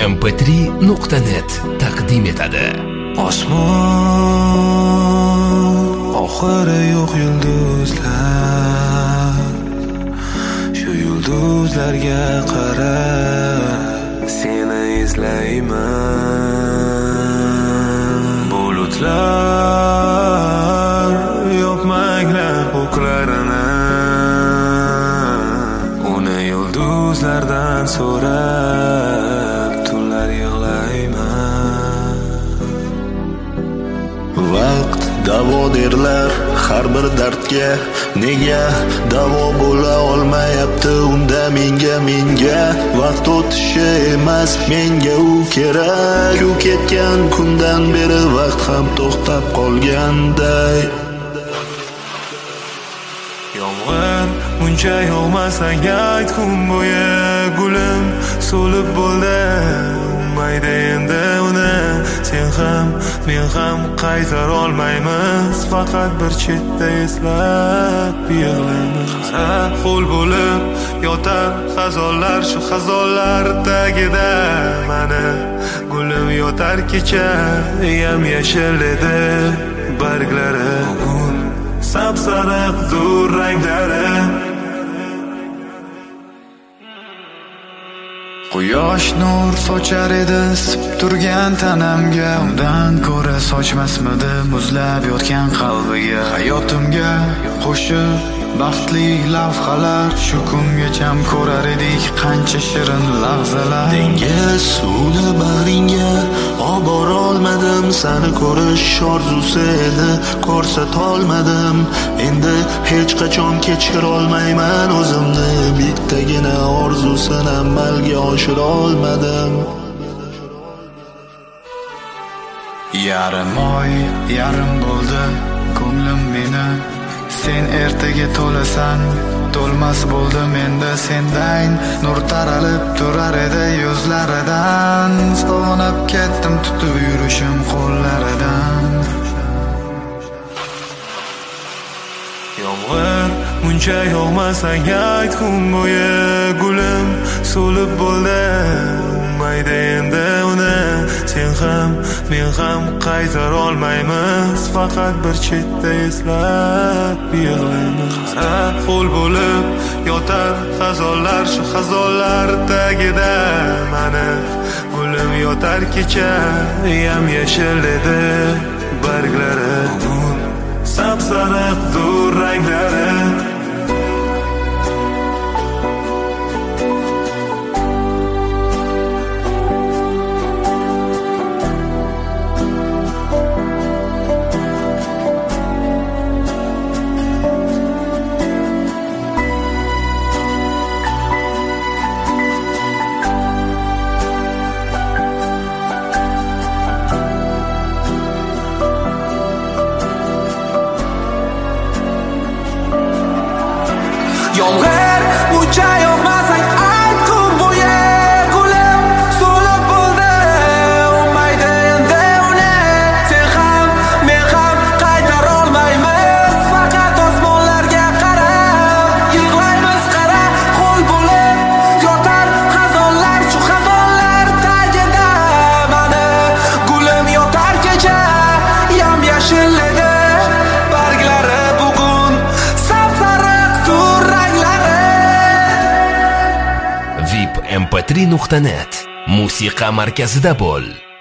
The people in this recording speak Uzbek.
vipmp3.net taqdim etadi. Osmon oxiri yo'q yulduzlar, shu yulduzlarga qarab seni izlayman. Bulutlar yopmanglar ko'klarini, uni yulduzlardan so'rab tunlar yig'layman. Vaqt davo derlar har bir dardga, nega davo bo'la olmayapti unda menga vaqt o'tishi emas menga u kerak. U ketgan kundan beri vaqt ham to'xtab qolganday. Yomg'ir muncha yog'masang ayt kun bo'yi, gulim so'lib bo'ldi mayda endi uni. Sen ham men ham qaytar olmaymiz, faqat bir chetda eslab yig'laymiz. Qara ho'l bo'lib yotar xazonlar, shu xazonlar tagida mani gulim yotar. Kecha yam yashil edi barglari, bugun sapsariq dur ranglari. Quyosh nur sochar edi isib turgan tanamga, undan ko'ra sochmasmidi muzlab yotgan qalbiga. Hayotimga qo'shib baxtli lavhalar, shu kungacham ko'rar edik qancha shirin lahzalar. Dengiz suvni bag'ringga obora olmadim, seni ko'rish orzusi edi ko'rsatolmadim. Endi hech qachon kechira olmayman o'zimni, bittagina orzusini amalga oshira olmadim. Yarim oy yarim bo'ldi ko'nglim meni, sen ertaga to'lasan to'lmas bo'ldim endi sendan. Nur taralib turar edi yuzlaridan, sog'inib ketdim tutib yurishim qo'llaridan. Yomg'ir muncha yog'masang ayt kun bo'yi, gulim so'lib bo'ldi mayda endi uni. Sen ham men ham qaytar olmaymiz, faqat bir chetda eslab yig'laymiz. Qara ho'l bo'lib yotar xazonlar, shu xazonlar tagida mani gulim yotar. Kecha yam yashil edi barglari, bugun sapsariq dur ranglari. Yomg'ir muncha yog'masang ayt kun bo'yi, gulim so'lib bo'ldi mayda endi uni. Sen ham men ham qaytar olmaymiz, faqat osmonlarga qarab yig'laymiz. Qara ho'l bo'lib yotar xazonlar, shu xazonlar tagida mani gulim yotar. Kecha yam yashil edi barglari, bugun sapsariq dur ranglari. vipmp3.net musiqa markazida bo'l.